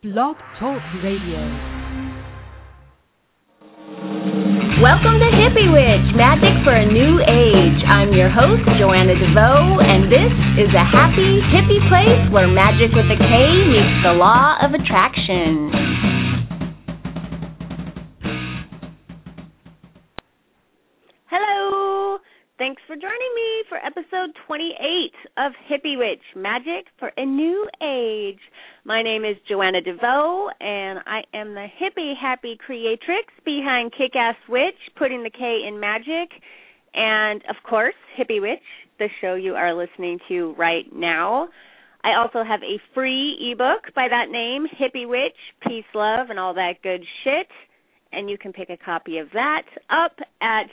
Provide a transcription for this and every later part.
Blog Talk Radio. Welcome to Hippie Witch, Magic for a New Age. I'm your host, Joanna DeVoe, and this is a happy, hippie place where magic with a K meets the law of attraction. Hello! Thanks for joining me for episode 28 of Hippie Witch, Magic for a New Age. My name is Joanna DeVoe, and I am the hippie happy creatrix behind Kick-Ass Witch, putting the K in magic, and, of course, Hippie Witch, the show you are listening to right now. I also have a free ebook by that name, Hippie Witch, Peace, Love, and all that good shit, and you can pick a copy of that up at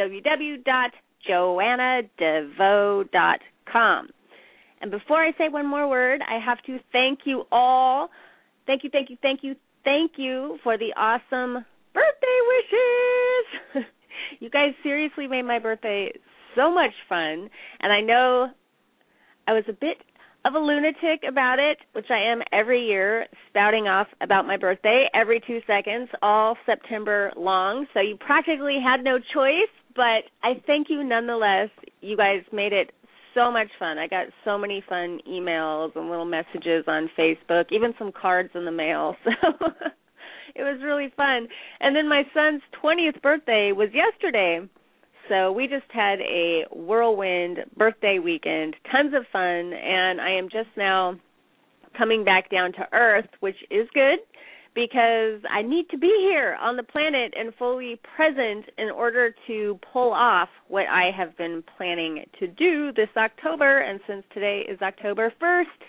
www.joannadevoe.com. And before I say one more word, I have to thank you all. Thank you for the awesome birthday wishes. You guys seriously made my birthday so much fun. And I know I was a bit of a lunatic about it, which I am every year, spouting off about my birthday every 2 seconds, all September long. So you practically had no choice, but I thank you nonetheless. You guys made it so much fun. I got so many fun emails and little messages on Facebook, even some cards in the mail. So it was really fun. And then my son's 20th birthday was yesterday. So we just had a whirlwind birthday weekend, tons of fun, and I am just now coming back down to earth, which is good because I need to be here on the planet and fully present in order to pull off what I have been planning to do this October. And since today is October 1st,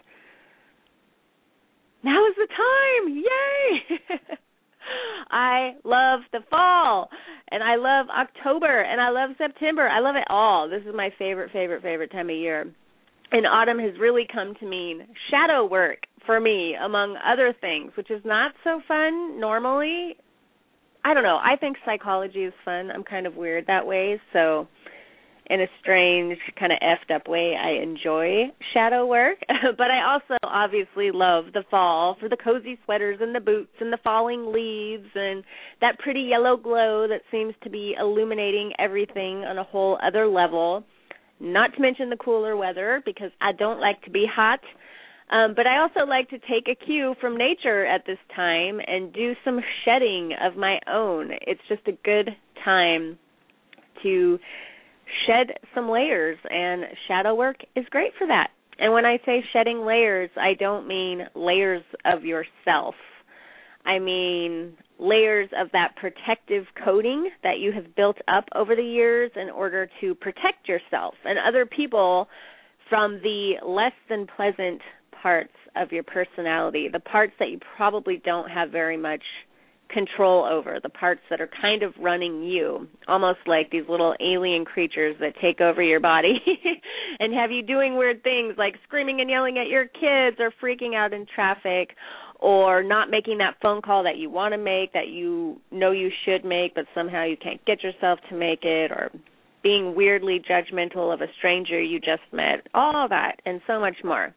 now is the time. Yay! I love the fall, and I love October, and I love September. I love it all. This is my favorite time of year. And autumn has really come to mean shadow work for me, among other things, which is not so fun normally. I don't know. I think psychology is fun. I'm kind of weird that way, so in a strange, kind of effed up way, I enjoy shadow work. But I also obviously love the fall for the cozy sweaters and the boots and the falling leaves and that pretty yellow glow that seems to be illuminating everything on a whole other level. Not to mention the cooler weather, because I don't like to be hot. But I also like to take a cue from nature at this time and do some shedding of my own. It's just a good time to shed some layers, and shadow work is great for that. And when I say shedding layers, I don't mean layers of yourself. I mean layers of that protective coating that you have built up over the years in order to protect yourself and other people from the less than pleasant parts of your personality, the parts that you probably don't have very much control over, the parts that are kind of running you, almost like these little alien creatures that take over your body and have you doing weird things like screaming and yelling at your kids or freaking out in traffic or not making that phone call that you want to make, that you know you should make, but somehow you can't get yourself to make it, or being weirdly judgmental of a stranger you just met, all that and so much more.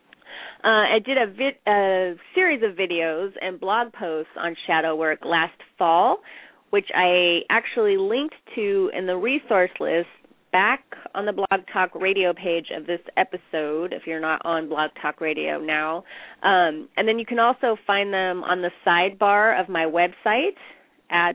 I did a series of videos and blog posts on shadow work last fall, which I actually linked to in the resource list back on the Blog Talk Radio page of this episode, if you're not on Blog Talk Radio now. And then you can also find them on the sidebar of my website at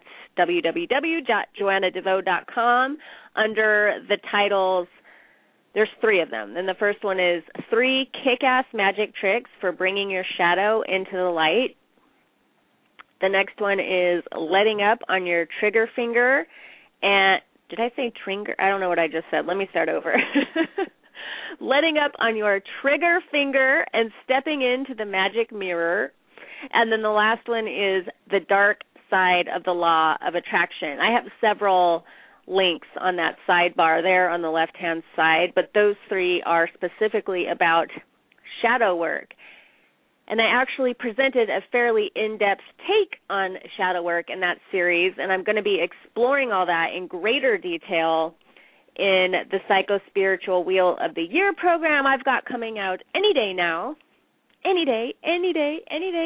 www.joannadevoe.com under the titles. There's 3 of them. And the first one is 3 kick-ass magic tricks for bringing your shadow into the light. The next one is letting up on your trigger finger. And did I say trigger? I don't know what I just said. Let me start over. Letting up on your trigger finger and stepping into the magic mirror. And then the last one is the dark side of the law of attraction. I have several links on that sidebar there on the left-hand side, but those 3 are specifically about shadow work. And I actually presented a fairly in-depth take on shadow work in that series, and I'm going to be exploring all that in greater detail in the Psycho-Spiritual Wheel of the Year program I've got coming out any day now. Any day. Stay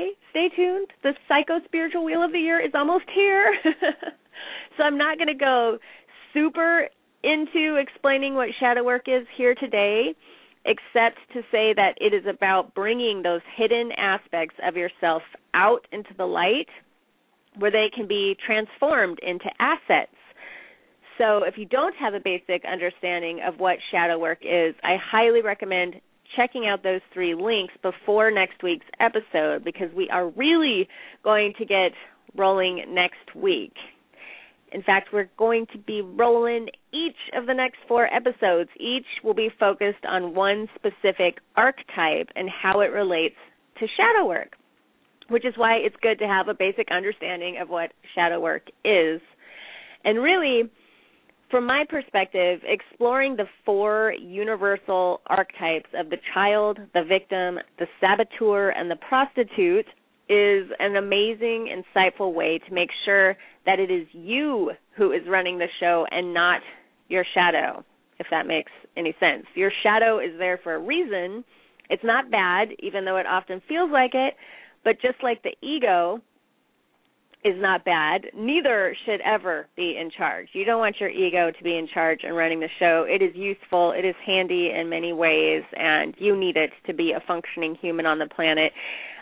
stay tuned. The Psycho-Spiritual Wheel of the Year is almost here. So I'm not going to go super into explaining what shadow work is here today, except to say that it is about bringing those hidden aspects of yourself out into the light where they can be transformed into assets. So if you don't have a basic understanding of what shadow work is, I highly recommend checking out those 3 links before next week's episode, because we are really going to get rolling next week. In fact, we're going to be rolling each of the next 4 episodes. Each will be focused on one specific archetype and how it relates to shadow work, which is why it's good to have a basic understanding of what shadow work is. And really, from my perspective, exploring the 4 universal archetypes of the child, the victim, the saboteur, and the prostitute is an amazing, insightful way to make sure that it is you who is running the show and not your shadow, if that makes any sense. Your shadow is there for a reason. It's not bad, even though it often feels like it, but just like the ego is not bad, neither should ever be in charge. You don't want your ego to be in charge and running the show. It is useful. It is handy in many ways, and you need it to be a functioning human on the planet.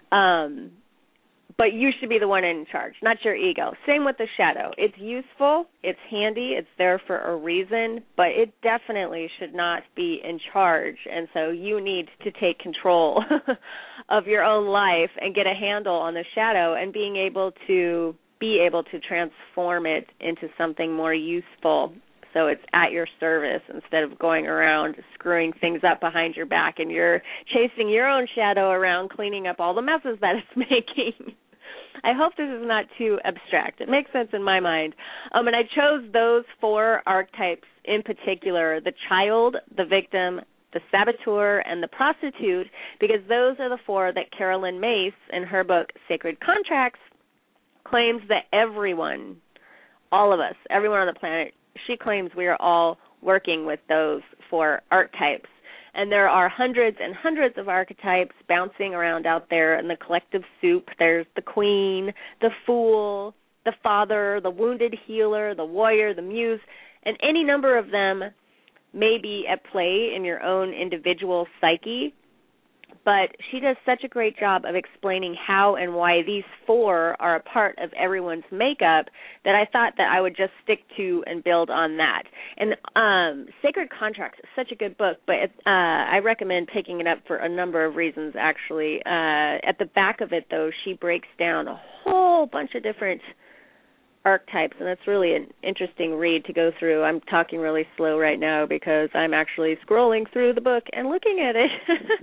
But you should be the one in charge, not your ego. Same with the shadow. It's useful, it's handy, it's there for a reason, but it definitely should not be in charge. And so you need to take control of your own life and get a handle on the shadow and be able to transform it into something more useful. So it's at your service instead of going around screwing things up behind your back and you're chasing your own shadow around cleaning up all the messes that it's making. I hope this is not too abstract. It makes sense in my mind. And I chose those 4 archetypes in particular, the child, the victim, the saboteur, and the prostitute, because those are the 4 that Carolyn Myss, in her book Sacred Contracts, claims that everyone, all of us, everyone on the planet, she claims we are all working with those 4 archetypes. And there are hundreds and hundreds of archetypes bouncing around out there in the collective soup. There's the queen, the fool, the father, the wounded healer, the warrior, the muse, and any number of them may be at play in your own individual psyche. But she does such a great job of explaining how and why these 4 are a part of everyone's makeup that I thought that I would just stick to and build on that. And Sacred Contracts is such a good book, but I recommend picking it up for a number of reasons, actually. At the back of it, though, she breaks down a whole bunch of different archetypes, and it's really an interesting read to go through. I'm talking really slow right now because I'm actually scrolling through the book and looking at it.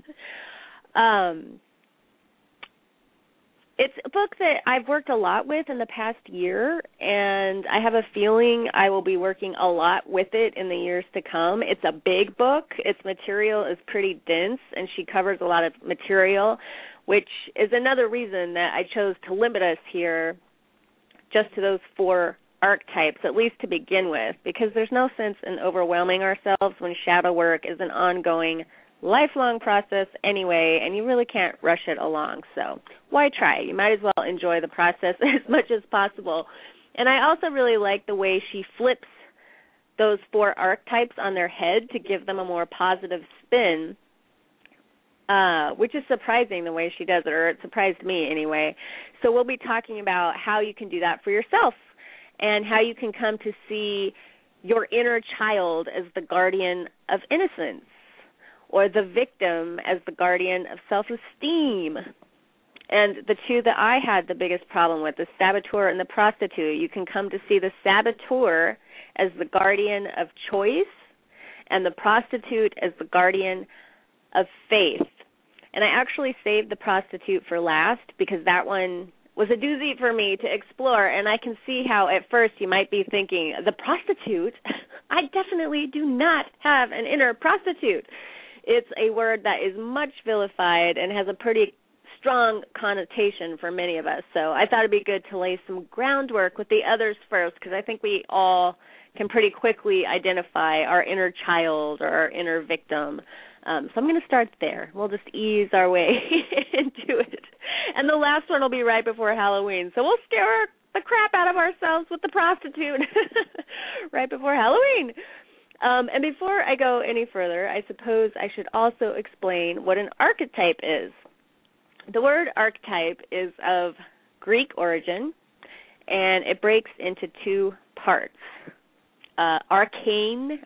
It's a book that I've worked a lot with in the past year, and I have a feeling I will be working a lot with it in the years to come. It's a big book. Its material is pretty dense, and she covers a lot of material, which is another reason that I chose to limit us here just to those 4 archetypes, at least to begin with, because there's no sense in overwhelming ourselves when shadow work is an ongoing lifelong process anyway, and you really can't rush it along. So why try? You might as well enjoy the process as much as possible. And I also really like the way she flips those 4 archetypes on their head to give them a more positive spin, which is surprising the way she does it, or it surprised me anyway. So we'll be talking about how you can do that for yourself and how you can come to see your inner child as the guardian of innocence, or the victim as the guardian of self-esteem. And the 2 that I had the biggest problem with, the saboteur and the prostitute, you can come to see the saboteur as the guardian of choice and the prostitute as the guardian of faith. And I actually saved the prostitute for last because that one was a doozy for me to explore, and I can see how at first you might be thinking, the prostitute? I definitely do not have an inner prostitute. It's a word that is much vilified and has a pretty strong connotation for many of us. So I thought it'd be good to lay some groundwork with the others first, because I think we all can pretty quickly identify our inner child or our inner victim So I'm going to start there. We'll just ease our way into it. And the last one will be right before Halloween. So we'll scare the crap out of ourselves with the prostitute right before Halloween. And before I go any further, I suppose I should also explain what an archetype is. The word archetype is of Greek origin, and it breaks into two parts. Archein,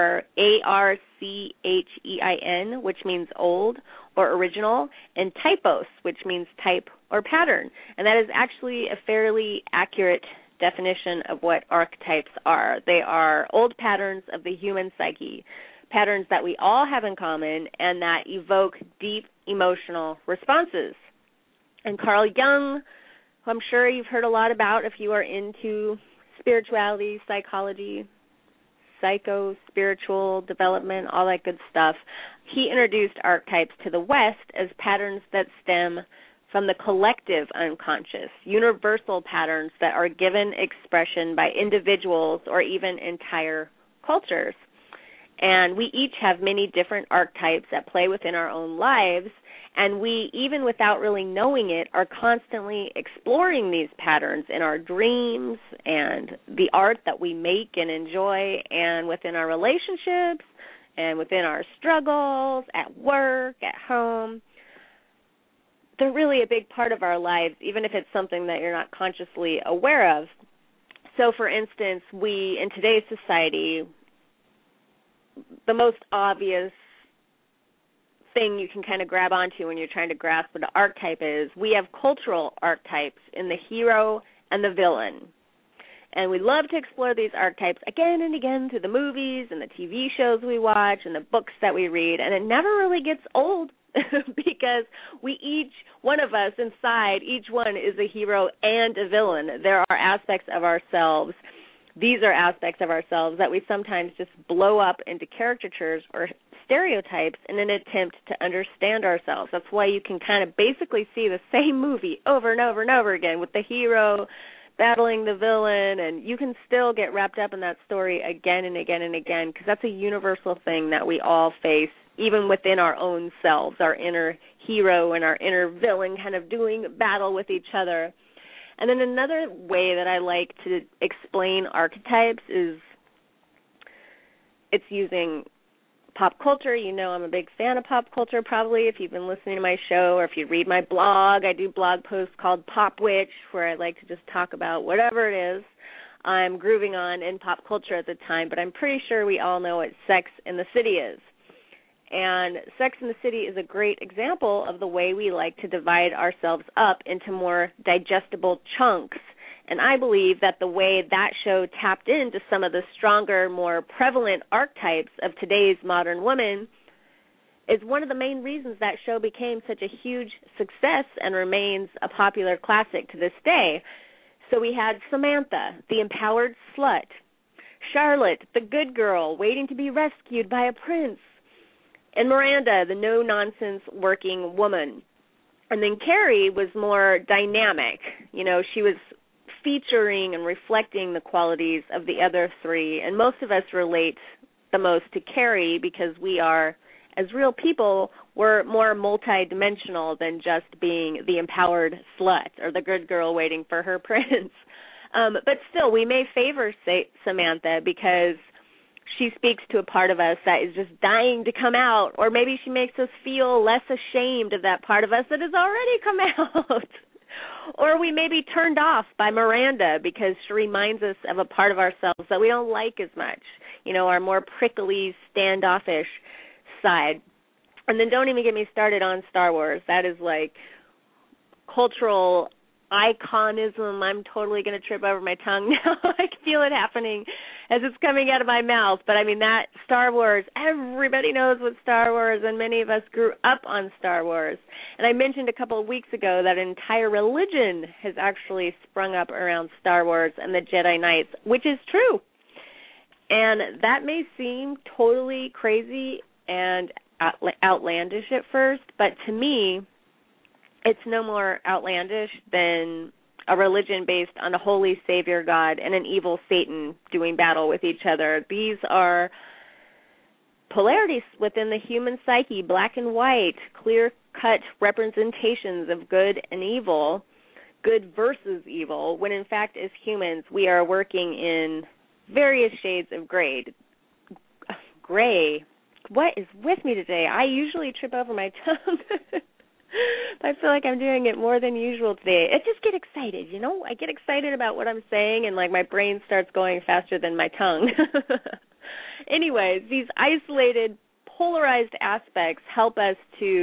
Archein, which means old or original, and typos, which means type or pattern. And that is actually a fairly accurate definition of what archetypes are. They are old patterns of the human psyche, patterns that we all have in common and that evoke deep emotional responses. And Carl Jung, who I'm sure you've heard a lot about if you are into spirituality, psychology, psycho-spiritual development, all that good stuff, he introduced archetypes to the West as patterns that stem from the collective unconscious, universal patterns that are given expression by individuals or even entire cultures. And we each have many different archetypes at play within our own lives, and we, even without really knowing it, are constantly exploring these patterns in our dreams and the art that we make and enjoy, and within our relationships and within our struggles, at work, at home. They're really a big part of our lives, even if it's something that you're not consciously aware of. So, for instance, we, in today's society, the most obvious thing you can kind of grab onto when you're trying to grasp what an archetype is, we have cultural archetypes in the hero and the villain. And we love to explore these archetypes again and again through the movies and the TV shows we watch and the books that we read, and it never really gets old because we each, one of us inside, each one is a hero and a villain. There are aspects of ourselves. These are aspects of ourselves that we sometimes just blow up into caricatures or stereotypes in an attempt to understand ourselves. That's why you can kind of basically see the same movie over and over and over again with the hero battling the villain, and you can still get wrapped up in that story again and again and again, because that's a universal thing that we all face, even within our own selves, our inner hero and our inner villain kind of doing battle with each other. And then another way that I like to explain archetypes is it's using pop culture. You know I'm a big fan of pop culture probably if you've been listening to my show or if you read my blog. I do blog posts called Pop Witch where I like to just talk about whatever it is I'm grooving on in pop culture at the time, but I'm pretty sure we all know what Sex and the City is. And Sex and the City is a great example of the way we like to divide ourselves up into more digestible chunks. And I believe that the way that show tapped into some of the stronger, more prevalent archetypes of today's modern women is one of the main reasons that show became such a huge success and remains a popular classic to this day. So we had Samantha, the empowered slut, Charlotte, the good girl waiting to be rescued by a prince, and Miranda, the no-nonsense working woman. And then Carrie was more dynamic. You know, she was featuring and reflecting the qualities of the other three. And most of us relate the most to Carrie because we are, as real people, we're more multidimensional than just being the empowered slut or the good girl waiting for her prince. But still, we may favor, say, Samantha because she speaks to a part of us that is just dying to come out, or maybe she makes us feel less ashamed of that part of us that has already come out. Or we may be turned off by Miranda because she reminds us of a part of ourselves that we don't like as much, you know, our more prickly, standoffish side. And then don't even get me started on Star Wars. That is like cultural iconism. I'm totally going to trip over my tongue now. I can feel it happening as it's coming out of my mouth. But, I mean, that Star Wars, everybody knows what Star Wars, and many of us grew up on Star Wars. And I mentioned a couple of weeks ago that an entire religion has actually sprung up around Star Wars and the Jedi Knights, which is true. And that may seem totally crazy and outlandish at first, but to me, it's no more outlandish than a religion based on a holy savior God and an evil Satan doing battle with each other. These are polarities within the human psyche, black and white, clear-cut representations of good and evil, good versus evil, when in fact as humans we are working in various shades of gray. Gray. What is with me today? I usually trip over my tongue. I feel like I'm doing it more than usual today. I just get excited, you know? I get excited about what I'm saying, and, like, my brain starts going faster than my tongue. Anyways, these isolated, polarized aspects help us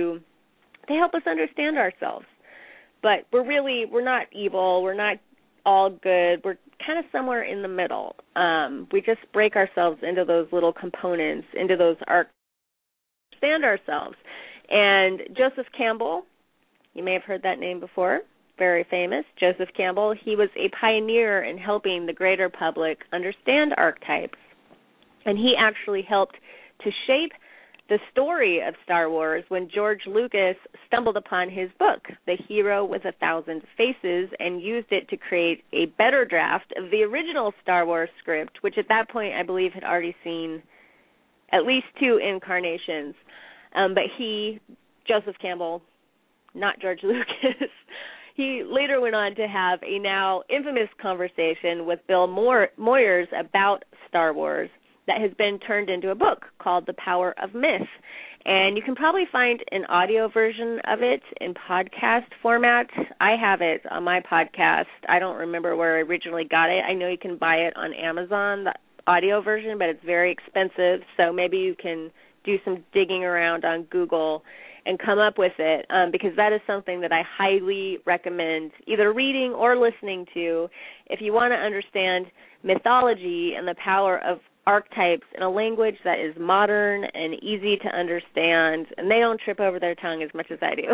understand ourselves. But we're not evil. We're not all good. We're kind of somewhere in the middle. We just break ourselves into those little components, into those arcs, understand ourselves. And Joseph Campbell, you may have heard that name before, very famous, Joseph Campbell, he was a pioneer in helping the greater public understand archetypes. And he actually helped to shape the story of Star Wars when George Lucas stumbled upon his book, The Hero with 1,000 Faces, and used it to create a better draft of the original Star Wars script, which at that point I believe had already seen at least 2 incarnations. But Joseph Campbell, not George Lucas, he later went on to have a now infamous conversation with Bill Moyers about Star Wars that has been turned into a book called The Power of Myth. And you can probably find an audio version of it in podcast format. I have it on my podcast. I don't remember where I originally got it. I know you can buy it on Amazon, the audio version, but it's very expensive, so maybe you can do some digging around on Google and come up with it, because that is something that I highly recommend either reading or listening to if you want to understand mythology and the power of archetypes in a language that is modern and easy to understand, and they don't trip over their tongue as much as I do.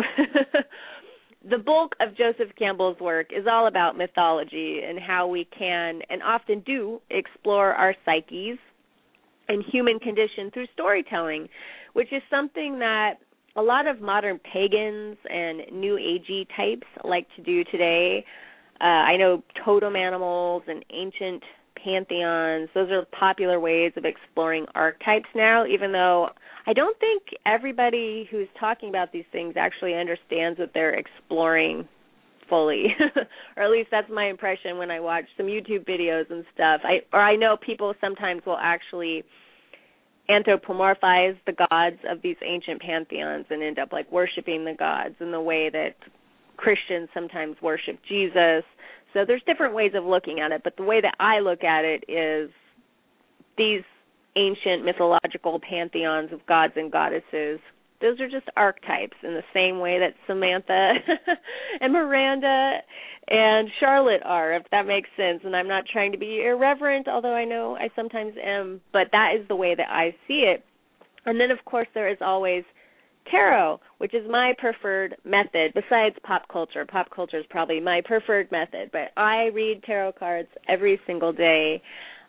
The bulk of Joseph Campbell's work is all about mythology and how we can, and often do, explore our psyches and human condition through storytelling, which is something that a lot of modern pagans and New Agey types like to do today. I know totem animals and ancient pantheons, those are popular ways of exploring archetypes now, even though I don't think everybody who's talking about these things actually understands what they're exploring fully, or at least that's my impression when I watch some YouTube videos and stuff. I know people sometimes will actually anthropomorphize the gods of these ancient pantheons and end up like worshiping the gods in the way that Christians sometimes worship Jesus. So there's different ways of looking at it, but the way that I look at it is these ancient mythological pantheons of gods and goddesses, those are just archetypes in the same way that Samantha and Miranda and Charlotte are, if that makes sense. And I'm not trying to be irreverent, although I know I sometimes am, but that is the way that I see it. And then, of course, there is always tarot, which is my preferred method besides pop culture. Pop culture is probably my preferred method, but I read tarot cards every single day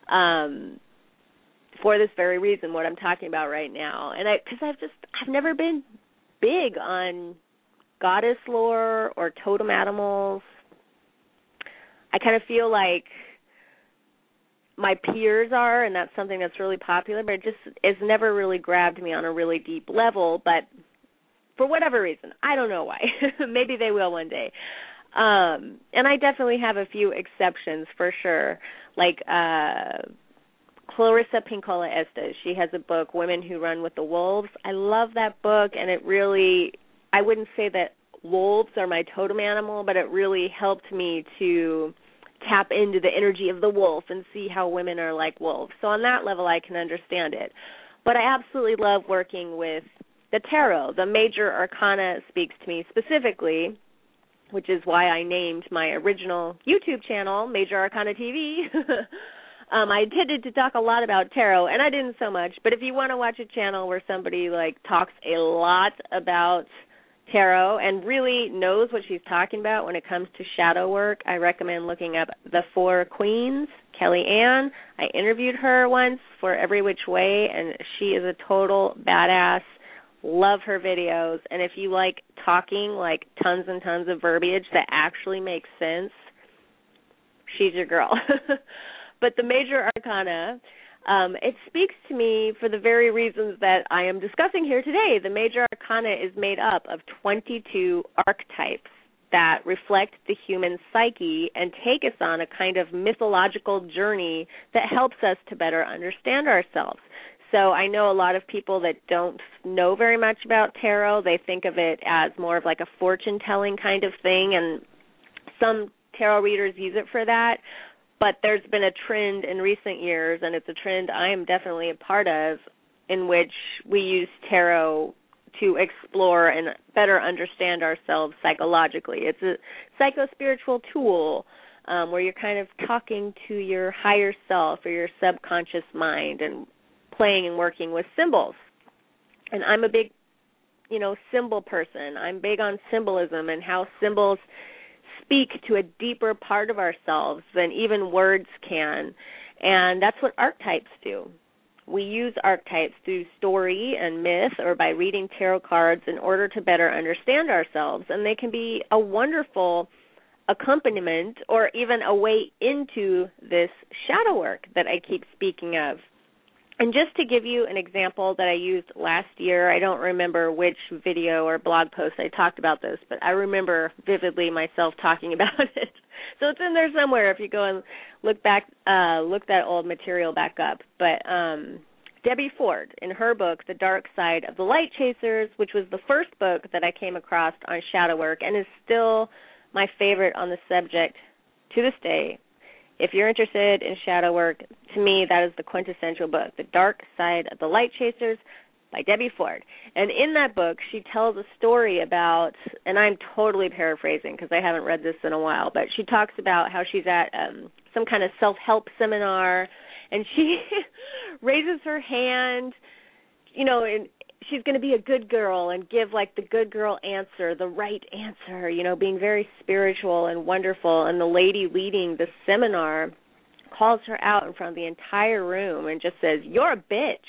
for this very reason, what I'm talking about right now. And because I've never been big on goddess lore or totem animals. I kind of feel like my peers are, and that's something that's really popular, but it's never really grabbed me on a really deep level. But for whatever reason, I don't know why. Maybe they will one day. And I definitely have a few exceptions for sure, like Clarissa Pinkola Estes. She has a book, Women Who Run with the Wolves. I love that book, and it really, I wouldn't say that wolves are my totem animal, but it really helped me to tap into the energy of the wolf and see how women are like wolves. So on that level, I can understand it. But I absolutely love working with the tarot. The major arcana speaks to me specifically, which is why I named my original YouTube channel Major Arcana TV. I intended to talk a lot about tarot, and I didn't so much, but if you want to watch a channel where somebody talks a lot about tarot and really knows what she's talking about when it comes to shadow work, I recommend looking up The Four Queens, Kelly Ann. I interviewed her once for Every Which Way, and she is a total badass. Love her videos, and if you like talking tons and tons of verbiage that actually makes sense, she's your girl. But the major arcana, It speaks to me for the very reasons that I am discussing here today. The major arcana is made up of 22 archetypes that reflect the human psyche and take us on a kind of mythological journey that helps us to better understand ourselves. So I know a lot of people that don't know very much about tarot. They think of it as more of like a fortune-telling kind of thing, and some tarot readers use it for that. But there's been a trend in recent years, and it's a trend I am definitely a part of, in which we use tarot to explore and better understand ourselves psychologically. It's a psycho-spiritual tool where you're kind of talking to your higher self or your subconscious mind and playing and working with symbols. And I'm a big, symbol person. I'm big on symbolism and how symbols speak to a deeper part of ourselves than even words can. And that's what archetypes do. We use archetypes through story and myth or by reading tarot cards in order to better understand ourselves. And they can be a wonderful accompaniment or even a way into this shadow work that I keep speaking of. And just to give you an example that I used last year, I don't remember which video or blog post I talked about this, but I remember vividly myself talking about it. So it's in there somewhere if you go and look that old material back up. But Debbie Ford, in her book, The Dark Side of the Light Chasers, which was the first book that I came across on shadow work and is still my favorite on the subject to this day. If you're interested in shadow work, to me, that is the quintessential book, The Dark Side of the Light Chasers by Debbie Ford. And in that book, she tells a story about, and I'm totally paraphrasing because I haven't read this in a while, but she talks about how she's at some kind of self-help seminar, and she raises her hand, and she's going to be a good girl and give like the good girl answer, the right answer, being very spiritual and wonderful. And the lady leading the seminar calls her out in front of the entire room and just says, "You're a bitch."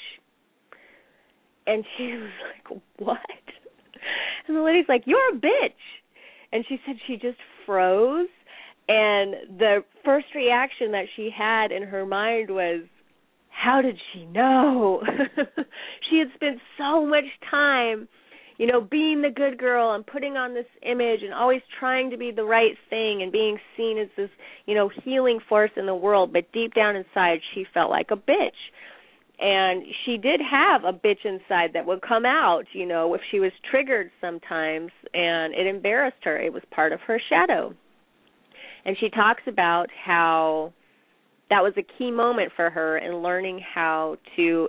And she was like, "What?" And the lady's like, "You're a bitch." And she said she just froze. And the first reaction that she had in her mind was, how did she know? She had spent so much time, being the good girl and putting on this image and always trying to be the right thing and being seen as this, healing force in the world. But deep down inside, she felt like a bitch. And she did have a bitch inside that would come out, if she was triggered sometimes, and it embarrassed her. It was part of her shadow. And she talks about how that was a key moment for her in learning how to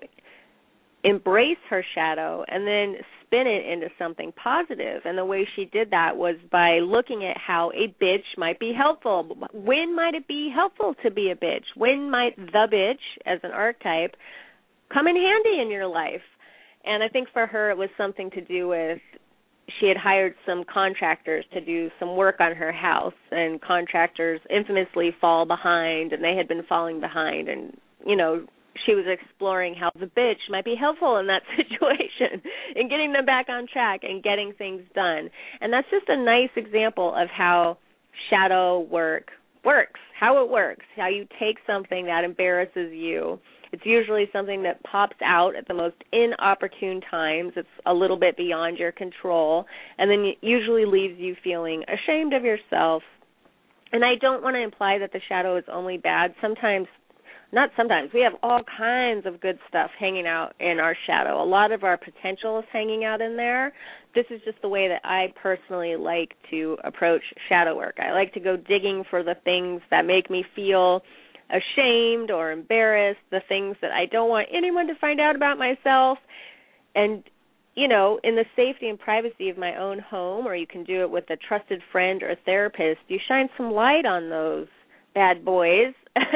embrace her shadow and then spin it into something positive. And the way she did that was by looking at how a bitch might be helpful. When might it be helpful to be a bitch? When might the bitch, as an archetype, come in handy in your life? And I think for her it was something to do with she had hired some contractors to do some work on her house, and contractors infamously fall behind, and they had been falling behind. And, she was exploring how the bitch might be helpful in that situation and getting them back on track and getting things done. And that's just a nice example of how shadow work works, how it works, how you take something that embarrasses you. It's usually something that pops out at the most inopportune times. It's a little bit beyond your control, and then it usually leaves you feeling ashamed of yourself. And I don't want to imply that the shadow is only bad. Not sometimes, we have all kinds of good stuff hanging out in our shadow. A lot of our potential is hanging out in there. This is just the way that I personally like to approach shadow work. I like to go digging for the things that make me feel ashamed or embarrassed, the things that I don't want anyone to find out about myself. And, in the safety and privacy of my own home, or you can do it with a trusted friend or a therapist, you shine some light on those bad boys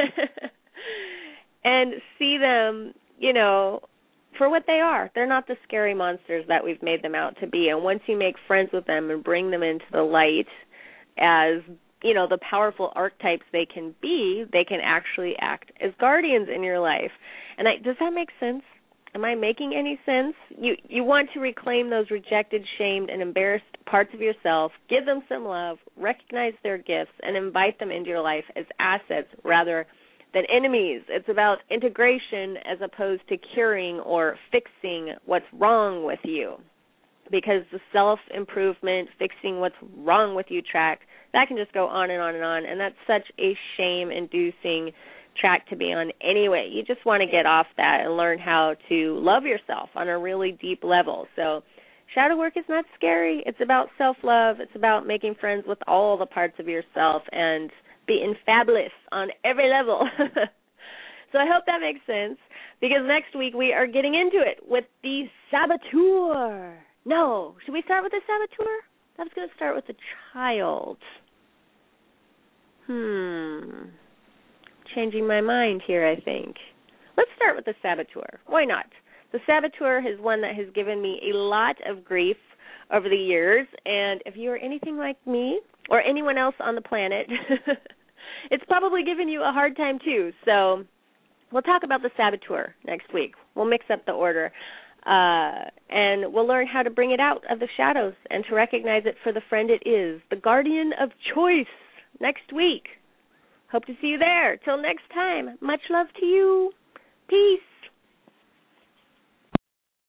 and see them, for what they are. They're not the scary monsters that we've made them out to be. And once you make friends with them and bring them into the light as the powerful archetypes they can be, they can actually act as guardians in your life. And does that make sense? Am I making any sense? You want to reclaim those rejected, shamed, and embarrassed parts of yourself, give them some love, recognize their gifts, and invite them into your life as assets rather than enemies. It's about integration as opposed to curing or fixing what's wrong with you. Because the self-improvement, fixing what's wrong with you track, that can just go on and on and on, and that's such a shame-inducing track to be on anyway. You just want to get off that and learn how to love yourself on a really deep level. So shadow work is not scary. It's about self-love. It's about making friends with all the parts of yourself and being fabulous on every level. So I hope that makes sense, because next week we are getting into it with the saboteur. No, should we start with the saboteur? I was going to start with the child. Changing my mind here, I think. Let's start with the saboteur. Why not? The saboteur is one that has given me a lot of grief over the years, and if you are anything like me or anyone else on the planet, it's probably given you a hard time too. So we'll talk about the saboteur next week. We'll mix up the order, and we'll learn how to bring it out of the shadows and to recognize it for the friend it is, the guardian of choice, next week. Hope to see you there. Till next time, much love to you. Peace.